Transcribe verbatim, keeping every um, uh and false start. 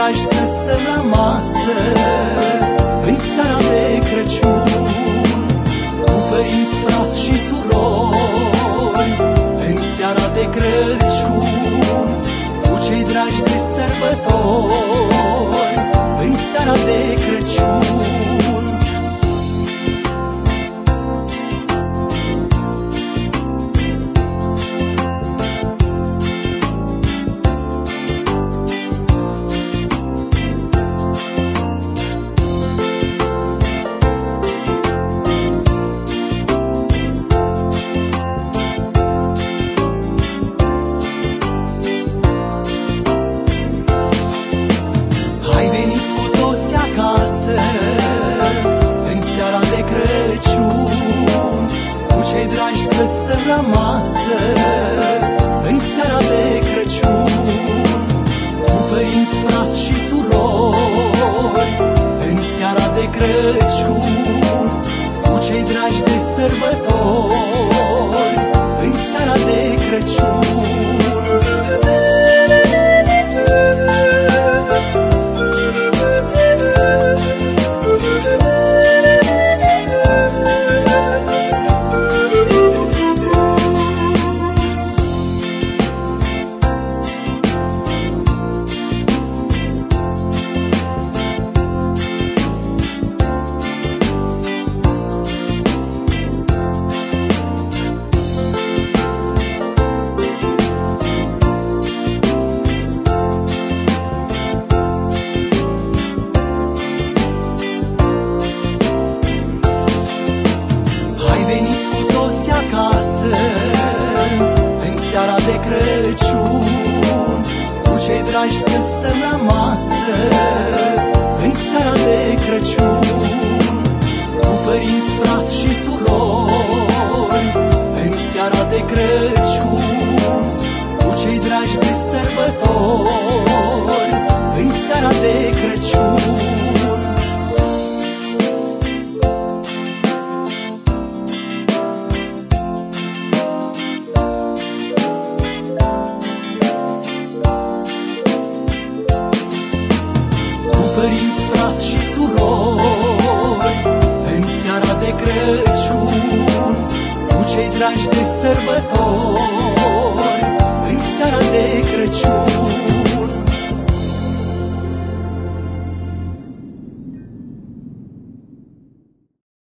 dragi să stăm la masă în seara de Crăciun, cu părinți, frați și surori, în seara de Crăciun, cu cei dragi de sărbători, în seara de Crăciun. Cei dragi să stăm la masă în seara de Crăciun, cu părinți, frați și surori, în seara de Crăciun, cu cei dragi de sărbători, în seara de Crăciun. De Crăciun, cu cei dragi să stăm la masă în seara de Crăciun, cu părinți, frați și surori, în seara de Crăciun, cu cei dragi de sărbători, în seara de Crăciun. Părinți, frați și surori, în seara de Crăciun, cu cei dragi de sărbători, în seara de Crăciun.